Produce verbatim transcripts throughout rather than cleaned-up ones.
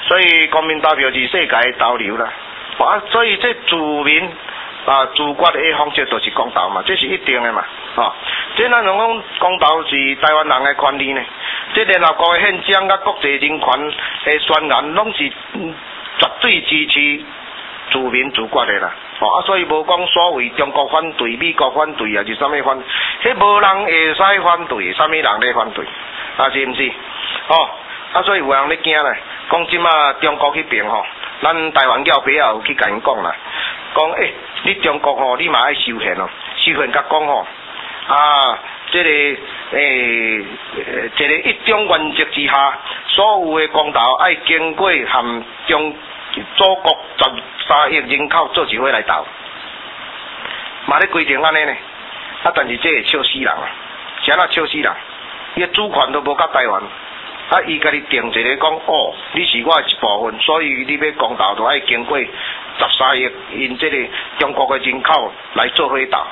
所以公民投票是世界潮流啦。啊，所以这自民啊自决的方式就是公投嘛，这是一定的嘛。哦，这咱讲公投是台湾人的权利呢。这联合国的宪章甲国际人权的宣言，拢是绝对支持自民自决的啦。哦，啊，所以无讲所谓中国反对、美国反对，还是啥物反，迄无人会使反对，啥物人咧反对，啊是毋是？哦，啊，所以有人咧惊咧，讲即马中国迄边吼，咱台湾要不要有去甲因讲啦？讲诶、欸，你中国吼，你嘛爱修宪哦，修宪甲讲吼，啊，这个诶、欸，一个一中原则之下，所有的公投爱经过含中祖国十三亿人口做一伙来投，嘛咧规定安尼呢？啊，但是这会笑死人啊！是安那笑死人？伊个主权都无甲台湾。啊！伊家己定一个讲，哦，你是我的一部分，所以你要公投，就爱经过十三亿因这个中国的人口来做伙投，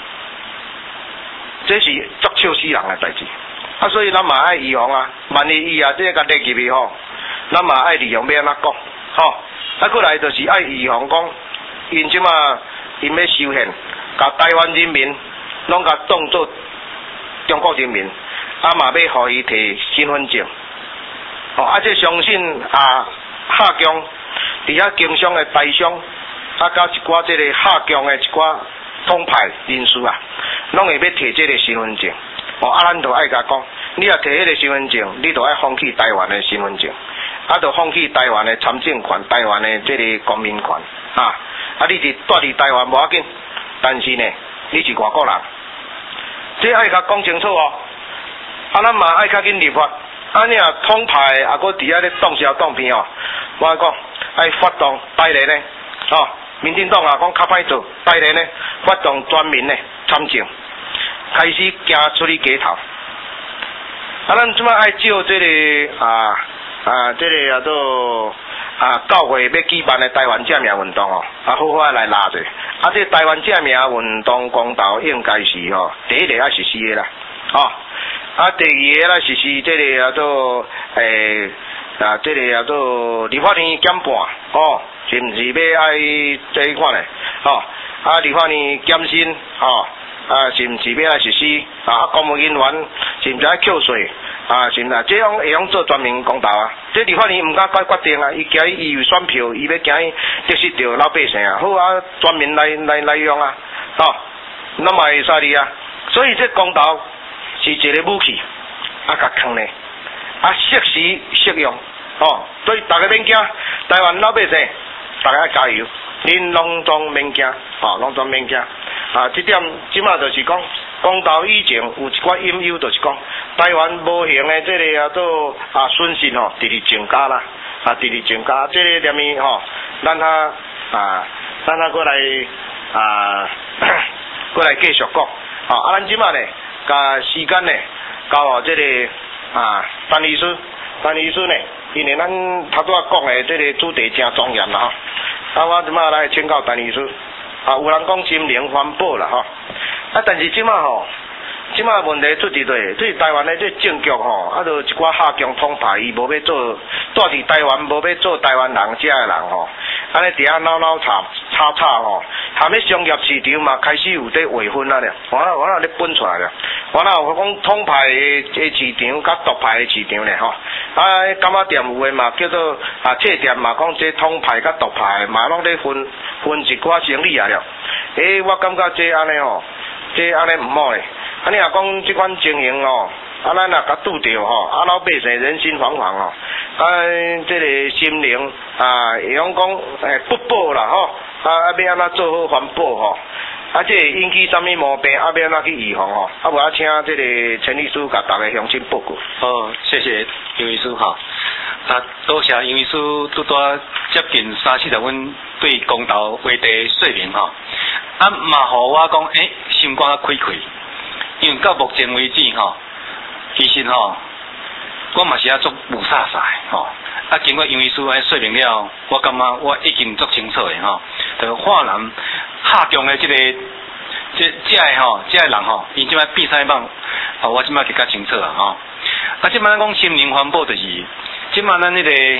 这是足笑死人的代志。啊，所以咱嘛爱预防啊，万一伊啊这个列入去吼，咱嘛爱利用要安怎讲，吼、哦，啊，过来就是爱预防讲，因即马因要修宪，甲台湾人民拢甲当作中国人民，啊嘛要互伊摕身份证。哦，啊，这相信啊，下江伫遐经商的台商，啊，甲一寡这个下江的一寡统派人士啊，拢会要摕这个身份证。哦，啊，咱就爱甲讲，你若摕迄个身份证，你就爱放弃台湾的身份证，啊，就放弃台湾的参政权、台湾的这个公民权，啊，啊，你是住伫台湾无要紧，但是呢，你是外国人，这爱甲讲清楚哦。啊，咱嘛爱较紧立法。啊，你啊统派啊，搁伫遐咧当销当骗哦，我讲爱发动大连呢，哦，民进党啊讲较歹做，大连呢发动全民呢参政，开始行出去街头。啊，咱即摆爱照这个啊啊，这个叫做啊九月要举办的台湾正名运动哦，啊好好来拉者。啊，这台湾正名运动公投应该是吼、哦、第一个爱实施的啦，哦。啊，第二个啦，是是这个叫做诶啊，这个叫做立法院减半哦，是毋是要爱这一款嘞？哦，啊，立法院减薪哦，啊，是毋是要爱实施啊？公务人员是毋是爱扣税啊？是毋是？这样会用做全民公投啊？这立法院毋敢决决定啊，伊惊伊有选票，伊要惊伊得失着老百姓啊，好啊，全民来来来用啊，哦，那么会使哩啊？所以这公投。是一个武器，啊，甲扛咧，啊，适时适用，哦，所以大家免惊，台湾老百姓，大家加油，恁拢总免惊，哦，拢总免惊，啊，这点即马就是讲，公投以前有一寡隐忧，就是讲，台湾无形的这个叫做啊损失吼，直直增加啦，啊，直直增加，这个点面吼，咱他啊，咱他过来啊，过来继续讲，哦，啊，咱即马咧。甲时间呢，交互这个啊，陈律师，陈律师呢，因为咱头拄仔讲的这个主题真庄严啦吼，啊，我即马来请教陈律师，啊，有人讲心灵环保啦吼，啊，但是即马吼，即马问题出伫对，对台湾的这政局吼，啊，就一寡下强统派，伊无要做，住伫台湾无要做台湾人遮的人吼，安尼伫遐闹闹吵吵吵吼。含咧商业市场嘛，开始有在划分啊了，我那我那咧分出来了。我那有讲统派的市场甲独派的市场咧吼，啊，柑仔店有诶嘛叫做啊，册店嘛讲这统派甲独派嘛拢咧分分一寡生意啊了。诶、欸，我感觉这安尼吼，这安尼毋好咧。啊，你若讲即款情形哦，啊，咱若甲拄着吼，啊，老百姓人心惶惶哦，啊，这个心灵啊，会用讲诶不保啦吼。啊！啊，要安怎做好环保吼？啊，这会引起啥物毛病？啊，要安怎去预防吼？啊，无啊，请这个陈律师甲大家详细报告。 好，谢谢杨律师哈。啊，多谢杨律师拄多接近三四十分对公投话题说明哈。啊，嘛，互我讲，诶、欸，心肝开开，因为到目前为止吼，其实吼，我嘛是啊足无啥啥吼。啊，经过杨律师来说明了，我感觉我已经足清楚的吼。就华南下强的这个这这个吼，这个人吼，因即摆比赛棒，啊，我即摆更加清楚啦吼。啊，即摆咱讲心灵环保就是，即摆咱迄个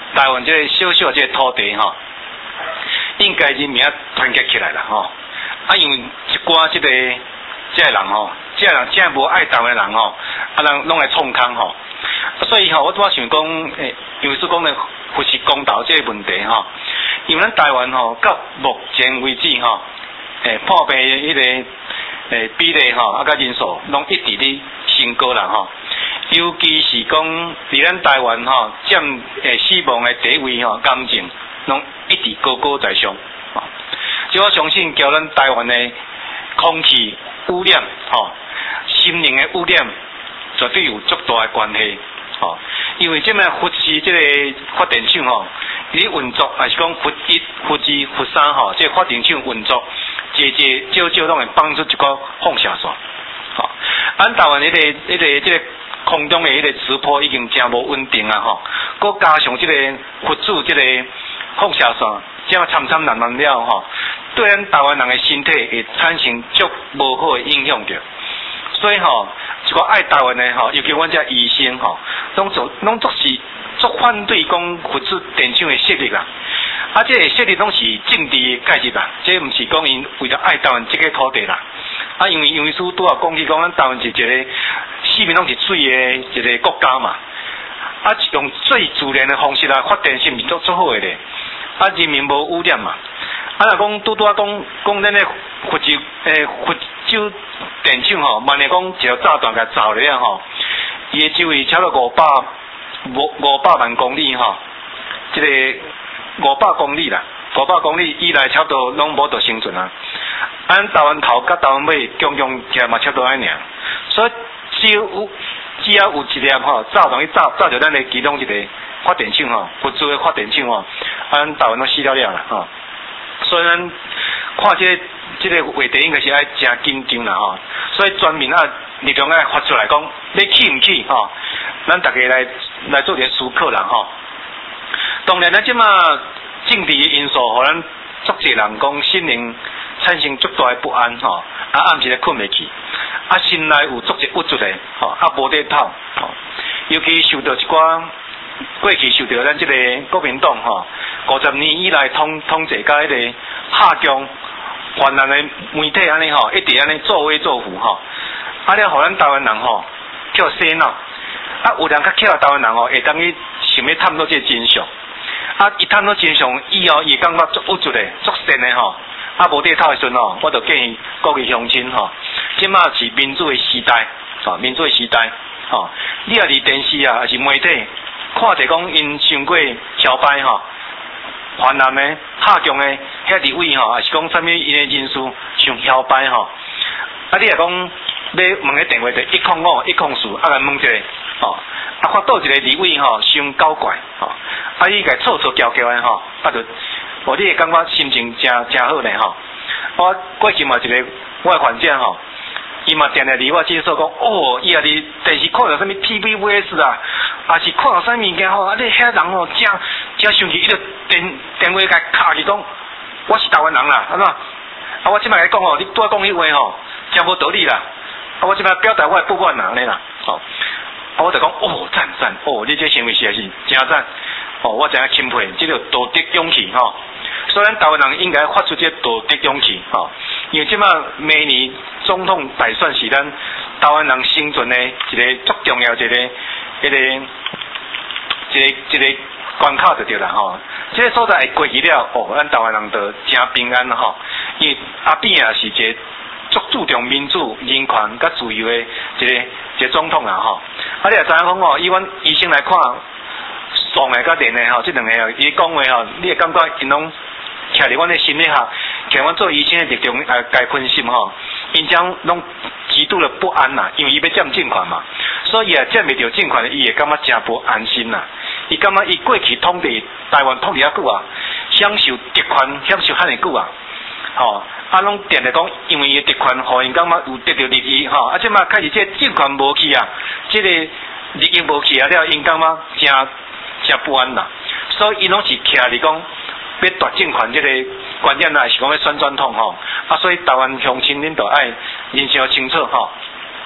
台湾这个小小这个土地吼，应该人民团结起来啦吼。啊，因为一寡这个这个人吼，这个人真无爱台湾人吼，啊人拢来创空吼。所以吼，我拄仔想讲，诶，因为是讲咧扶持公道这个问题吼，因为咱台湾吼到目前为止吼，诶破病迄个诶比例吼，啊甲人数拢一直咧升高啦吼。尤其是讲伫咱台湾吼，占诶死亡诶第一位吼，癌症拢一直高高在上。所以我相信，交咱台湾诶空气污染吼，心灵诶污染，绝对有足大诶关系。吼，因为即摆核四即个发电厂吼，伊运作还是讲核一、核二、核三吼，即个发电厂运作，节节少少拢会放出一个放射线。吼，咱台湾迄个、迄个、即个空中的迄个磁波已经真无稳定啊吼，佮加上即个核子即个放射线，这样参参难难了吼，对咱台湾人的身体会产生足无好的影响着。所以吼，一个爱台湾的吼，尤其阮遮医生吼，拢做拢做是做反对讲核子电厂的设立啦。啊，这个设立拢是政治的介入啦，这毋是讲因为了爱台湾这个土地啦。啊，因为因为师拄啊讲起讲，咱台湾是一个四面拢是水的一个国家嘛。啊，用最自然的方式来发电是毋是足足好的咧？啊，人民无污染嘛。啊，若讲拄拄啊讲讲咱的核州诶核州电厂吼，万一讲一条炸弹甲炸了啊吼，伊的周围超过五百五五百万公里吼，即、这个五百公里啦，五百公里以内差不多拢无得生存啊。咱台湾头甲台湾尾共共起来嘛差不多安尔，所以只要有只要有一粒吼炸弹去炸炸着咱的其中一个发电厂吼，核子的发电厂吼，咱台湾都死了了啦吼。所以咱看这个、这个话题应该是爱真紧张啦吼，所以全民啊力量爱发出来讲，你去唔去吼？咱大家来来做点思考啦吼。当然咱即马政治的因素，互咱足侪人讲心灵产生足大的不安吼，啊暗时咧困袂去，啊心内有足侪郁卒的吼，啊无得透吼，尤其受到一寡过去受到咱即个国民党吼。五十年以来统统治甲迄个下降泛滥的媒体安尼吼，一直安尼作威作福吼，啊了互咱台湾人吼叫洗脑，啊有人较巧台湾人吼会当去想要探讨这个真相，啊伊探讨真相以后，伊感觉足郁卒的、足善的吼，啊无地头的时阵吼，我就建议各位乡亲吼，即马是民主的时代，吼民主的时代，吼你也伫电视啊，还是媒体看者讲因伤过桥牌吼。泛滥的、下降的遐地位吼，还是讲啥物因的人数上摇摆吼。啊，你若讲要问个电话就一空五、一空四，啊来问一个吼，啊发倒一个地位吼，伤搞怪吼，啊你甲凑凑交交的吼，啊就，我你会感觉心情真真好呢吼。我过去嘛一个我的患者吼。伊嘛定定离我介绍讲，哦，伊也伫电视看到啥物 T V B S 啊，啊是看到啥物件吼，啊你遐人吼真真生气，伊就电电话甲敲去讲，我是台湾人啦，安怎？啊我即摆来讲吼，你拄仔讲迄话吼，真无道理啦，啊我即摆表达我的不满啦，安尼啦，吼、哦，啊我就讲，哦赞赞，哦你这行为实在是真赞，哦我真钦佩，这个道德勇气吼。所以咱台湾人应该发出这道德勇气，吼、哦，因为即马明年总统大选是咱台湾人生存的一个足重要一个、一个、一个、一个关卡就对啦，吼、哦。这个所在会过去了，哦，咱台湾人就真平安吼、哦。因为阿扁也是一个足注重民主、人权甲自由的一个一个总统啦，吼、哦。啊，你也知影讲哦，以阮医生来看，爽的甲连的吼，这两个哦，伊讲话吼，你会感觉因拢。徛伫阮的心理学，徛阮做医生的立场来该分析吼，因将拢极度的不安呐，因为伊要占政权嘛，所以也占袂到政权，伊会感觉真不安心呐。伊感觉伊过去统治台湾统治遐久啊，享受特权享受遐尼久啊，吼，啊拢定定讲，因为伊的特权，互因感觉有得到利益吼，啊即马开始这政权无去啊，这个利益无去啊了，因感觉真真不安呐，所以伊拢是徛伫讲。要夺政权这个观念啊，是讲要选总统吼，啊，所以台湾乡亲恁都爱认识清楚吼。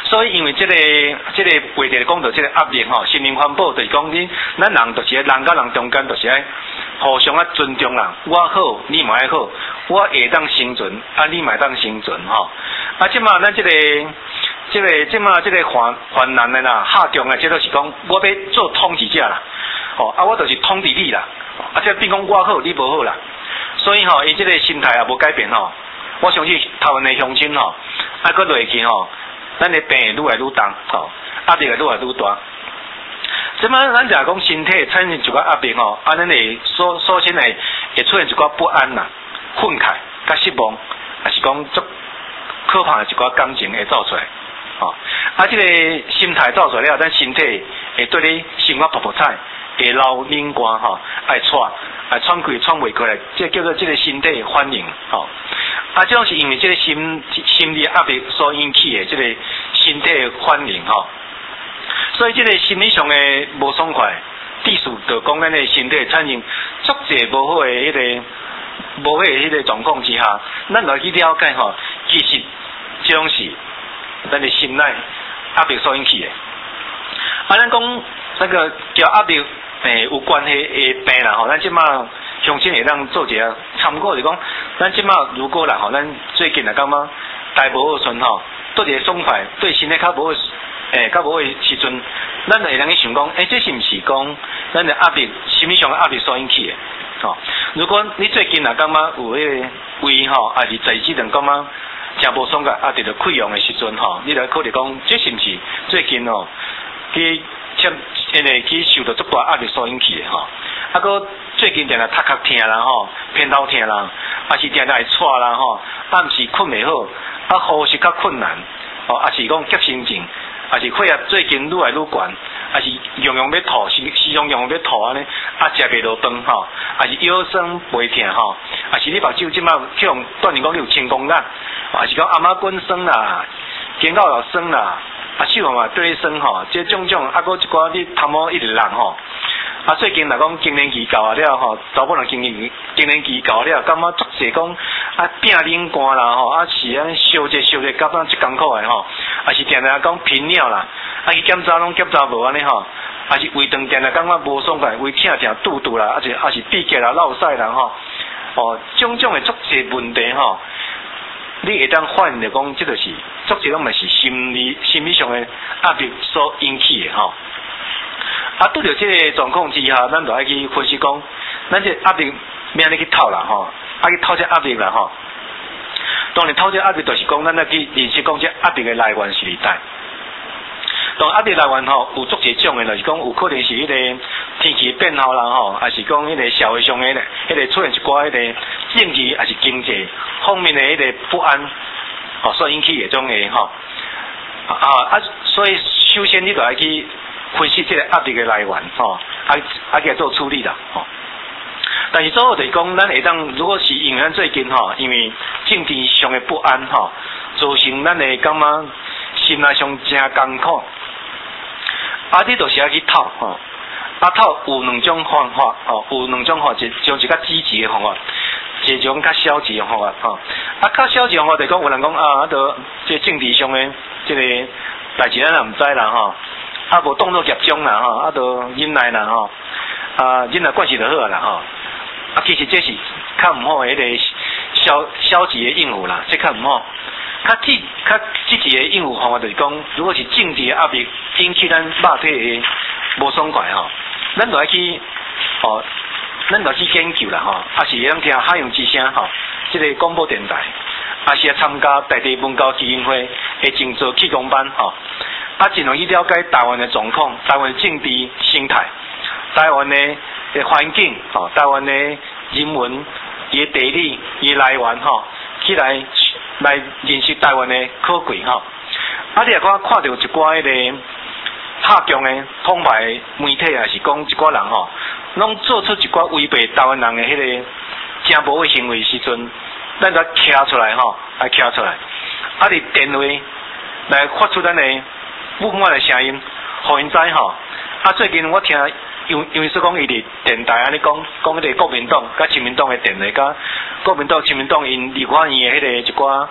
所以因为这个这个话题讲到这个压力吼，心灵环保就是讲你咱人就是人甲人中间就是爱互相啊尊重啦，我好你嘛爱好，我会当生存，啊你嘛当生存吼。啊，即马咱这个这个即马这个患患难的啦，下降的，这都是讲我要做统治者啦，吼啊我就是统治你啦，啊这变讲我好你无好啦，所以吼伊这个心态也无改变吼。我相信台湾的乡亲吼，啊搁落去吼，咱的病会愈来愈重吼，压力会愈来愈大。即摆咱就讲身体产生一寡压力吼，啊咱会首首先会会出现一寡不安啦、愤慨、甲失望，也是讲足可怕的一寡感情会走出来。吼、哦，啊这个心态走出来了，咱身体会对你心肝噗噗踩，会流冷汗吼，爱喘，爱喘气喘袂过来，这叫做这个身体反应吼。哦啊，这种是因为这个心心理压力所引起的这个身体反应吼，所以这个心理上的无爽快，意思就讲咱的身体产生足侪无好的迄、那个无好的迄个状况之下，咱来去了解吼，其实这种是咱的心内压力所引起的。啊，咱讲那个叫压力诶有关系的病啦吼，咱即马。乡亲会当做一个参考，就是讲，咱即马如果啦吼，咱最近来感觉大无好顺吼，对一个爽快，对身体较无好，诶，较无好时阵，咱就会当去想讲，诶，这是毋是讲咱的压力，心理上的压力所引起的？吼、哦，如果你最近啦感觉有迄个胃吼，还是在即阵感觉真无爽快，压力着溃疡的时阵吼，你来考虑讲，这是毋是最近哦，去欠，因为去受到足大压力所引起的吼？啊，个最近定定头壳痛啦吼，偏头痛啦，啊是定定会喘啦吼，啊毋是困袂好，啊呼吸较困难，哦啊是讲急性症，啊是血压最近愈来愈悬，啊是用用要吐，时时常用用要吐安尼，啊食袂落饭吼，啊是腰酸背痛吼，啊是你目睭即摆去用锻炼讲你有青光眼，啊是讲阿妈滚酸啦，肩胛又酸啦，啊手嘛对酸吼，这种种啊个一寡你头毛一直烂吼。啊，最近来讲更年期到了吼，查某人更年期更年期到了，感觉足侪讲啊拼冷汗啦吼，啊是安烧者烧者，感觉足艰苦的吼，啊是定定讲频尿啦，啊去检查拢检查无安尼吼，啊是胃肠定定感觉无爽快，胃疼疼肚肚啦，啊是啊是闭结啦、落屎啦吼，哦，种种的足侪问题吼，你会当反映着讲，这就是足侪拢嘛是心理心理上的压力所引起的吼。啊，拄着这个状况之下，咱就爱去分析讲，咱这压力免你去透啦吼，啊去透这压力啦吼。当然透这压力就是讲，咱要去认识讲这压力的来源是伫代。当压力来源吼有足侪种的，就是讲有可能是迄个天气变化啦吼，还是讲迄个社会上的咧，迄个出现一寡迄个政治还是经济方面的迄个不安，吼所引起的种的吼。啊啊，所以首先你就要去分析这个压力的来源，吼、哦，啊啊去做处理啦，吼、哦。但是最后就是讲，咱会当如果是因为咱最近吼，因为政治上的不安吼，造成咱的感觉心内上真艰苦，啊，你就是要去透吼，啊透有两种方法，吼、哦，有两种方法，一种是较积极的方法，一种较消极的方法，吼、哦，啊较消极的方法就是讲有人讲啊，啊，都这政治上的这个代志咱也毋知啦，吼。啊，无动作集中啦吼，啊，都忍耐啦吼，啊，忍耐惯势就好啦吼。啊，其实这是较毋好的迄个消消极的应付啦，这较毋好。较积较积极的应付方法就是讲，如果是政治的压力引起咱肉体的无爽快吼，咱就要去哦，咱就去研究啦吼，啊是会当听海洋之声吼，这个广播电台，啊是要参加在地文教基金会的静坐气功班吼。啊，尽量去了解台湾的状况、台湾的政治生态、台湾的的环境、吼、台湾的人文、伊的地理、伊来源吼，起来来认识台湾的可贵吼。啊，你也看看到一寡迄个下强的澎湃媒体啊，是讲一寡人吼，拢做出一寡违背台湾人的迄个真无的行为时阵，咱就徛出来吼，来徛出来，啊，伫电话来发出咱的不满的声音，互因知吼。啊，最近我听，因因为说讲伊伫电台安尼讲，讲迄个国民党甲亲民党的电话，甲国民党、亲民党因立法院的迄个一寡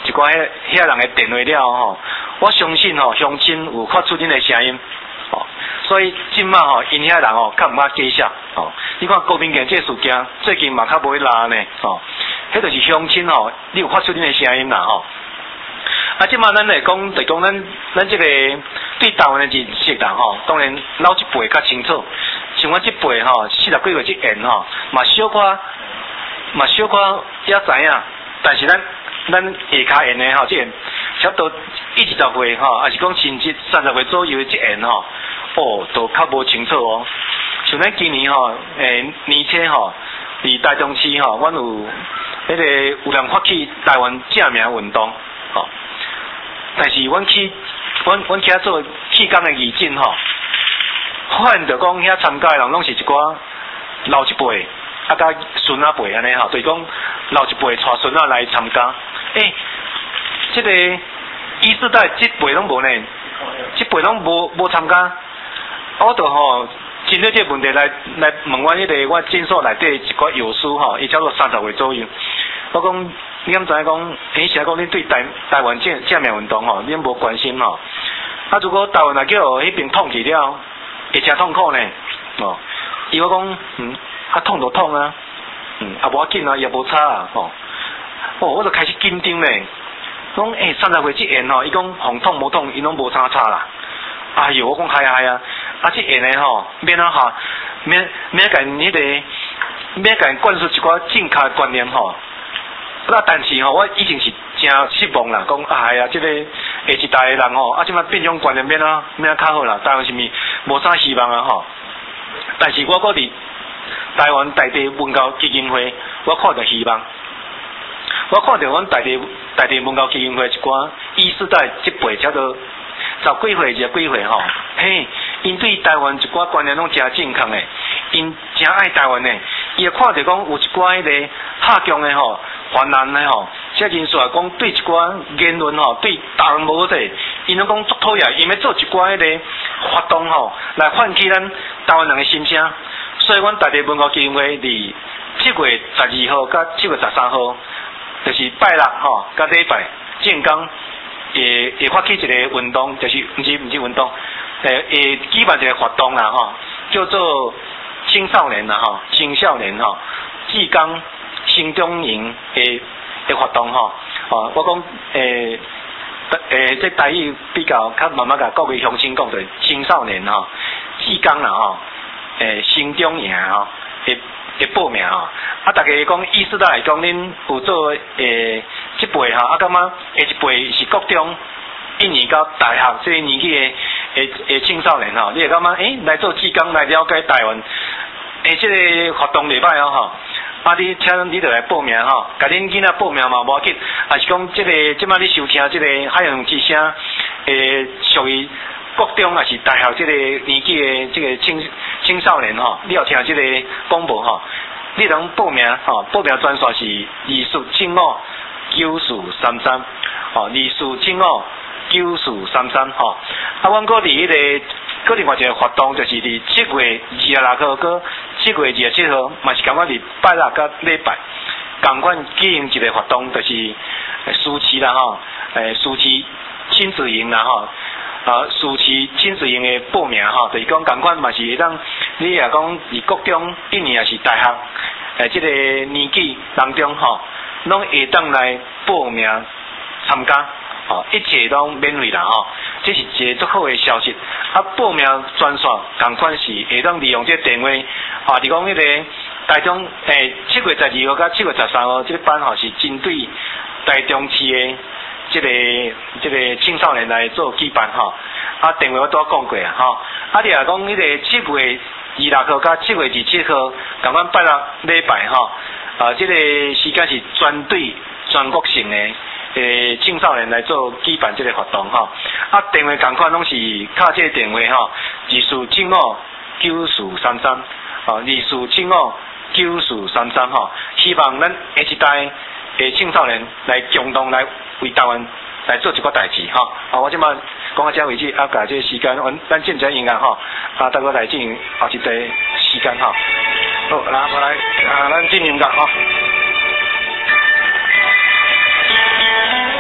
一寡迄遐人的电话了吼，我相信吼乡亲有发出恁的声音，吼，所以即马吼因遐人吼较毋捌解释，吼，你看高民健这事件最近嘛较无去拉呢，吼，迄就是乡亲吼，你有发出恁的声音啦，吼。啊，即马咱来讲，就讲咱咱即个对台湾的认识啦，吼，当然老一辈较清楚，像我即辈吼，四十几岁即缘吼，嘛小可嘛小可也知影，但是咱咱下骹缘的吼，即缘差不多一十岁吼，还是讲甚至三十岁左右的即缘吼，哦，都较无清楚哦。像咱今年吼，诶，年初吼，伫台中市吼，阮有迄个有人发起台湾正名运动，吼。但是阮去，阮阮去遐做气功的义诊吼，发现着讲遐参加的人拢是一寡老一辈，啊甲孙仔辈安尼吼，就是讲老一辈带孙仔来参加。诶、欸，即、這个一世代即辈拢无呢，即辈拢无无参加，我着吼针对这个问题来来问阮迄个我诊所内底一寡药师吼，伊差不多三十岁左右，我讲。你敢知影讲？诶，是讲你对台台湾正正面运动吼，你无关心吼。啊，如果台湾若叫迄边统治了，会真痛苦呢。哦，伊我讲，嗯，啊痛就痛啊，嗯，啊无要紧啊，也无差啊，吼、哦。哦，我就开始紧张咧。讲诶，三十岁即缘吼，伊讲红痛无痛，伊拢无啥差啦。哎哟，我讲嗨啊嗨啊，啊即缘诶吼，免啊哈，免免甲因迄个，免甲因灌输一寡正确观念吼。那但是吼，我以前是真失望啦，讲哎呀，即、這个下一代的人吼，啊，即摆变种观念变啊，变啊较好啦，台湾是咪无啥希望啊吼。但是我搁伫台湾在地文教基金会，我看到希望。我看到阮在地在地文教基金会一寡一世代即辈差不多十几岁、二十几岁吼，嘿，因对台湾一寡观念拢真正确诶，因真爱台湾诶，伊会看到讲有一寡迄个下降诶吼。泛滥的吼，这人数来讲对一寡言论吼，对台湾无好势，因拢讲足讨厌，因要做一寡迄个活动吼，来唤起咱台湾人的心声。所以，阮大地文教基金会伫七月十二号甲七月十三号，就是拜六吼，甲礼拜正刚会会发起一个运动，就是毋是毋是运动，诶，会举办一个活动啦吼，叫做青少年啦吼，青少年吼，志刚。新中营的的活动吼，哦，我讲诶诶，这台语比较较慢慢甲各位乡亲讲对，青少年吼，志刚啦吼，诶，新中营吼，会会报名吼，啊，大家讲意识到来讲，恁有做诶即辈吼，啊，感觉下一辈是国中一年到大学这年纪的诶诶青少年吼，你会感觉诶来做志刚来了解台湾，诶，这个活动礼拜哦吼。啊！你请你着来报名吼，甲恁囡仔报名嘛无要紧，啊是讲即、這个即摆你收听即个海洋之声，诶，属于国中还是大学即个年纪的即个青青少年吼，你要听即个广播吼，你能报名吼，报名专线是二四七五九四三三，吼，二四七五九四三三吼，啊，阮搁伫迄个。搁另外一个活动就是伫七月二十六号，搁七月二十七号，嘛是感觉伫拜六甲礼拜，共款举行一个活动，就是暑期啦吼，诶，暑期亲子营啦吼，啊，暑期亲子营的报名吼，就是讲共款嘛是会当，你也讲伫国中一年也是大学，诶，即、這个年纪当中吼，拢会当来报名参加。哦，一切拢免费啦吼，这是一个足好的消息。啊，报名专线同款是会当利用这个电话，啊，你讲迄个台中诶七月十二号到七月十三号，这个班吼是针对台中市的这个这个青少年来做举办吼。啊，电话我都讲过啊吼。啊，你若讲迄个七月二六号到七月二七號，同款拜六禮拜吼，啊，这个時間是專對全國性的誒青少年來做舉辦這個活動吼。啊，電話同款攏是卡這個電話吼，二四七五九四三三，哦，二四七五九四三三吼，希望咱下一代誒青少年來共同來為台灣來做一個代志吼。啊，我即馬講到這為止，啊，甲這個時間，阮咱進一音樂吼，啊，等我來進行後一個時間吼。好，嗱，我來啊，咱進音樂吼。